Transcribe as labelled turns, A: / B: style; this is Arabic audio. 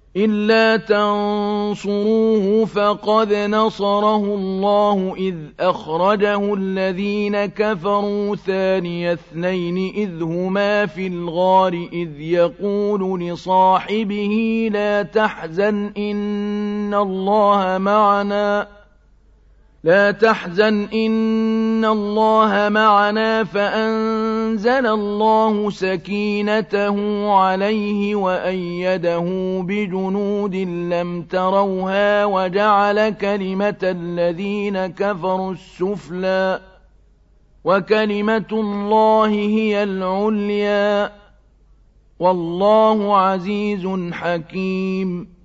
A: إلا تنصروه فقد نصره الله إذ أخرجه الذين كفروا ثاني اثنين إذ هما في الغار إذ يقول لصاحبه لا تحزن إن الله معنا فأنزل الله سكينته عليه وأيده بجنود لم تروها وجعل كلمة الذين كفروا السفلى وكلمة الله هي العليا والله عزيز حكيم.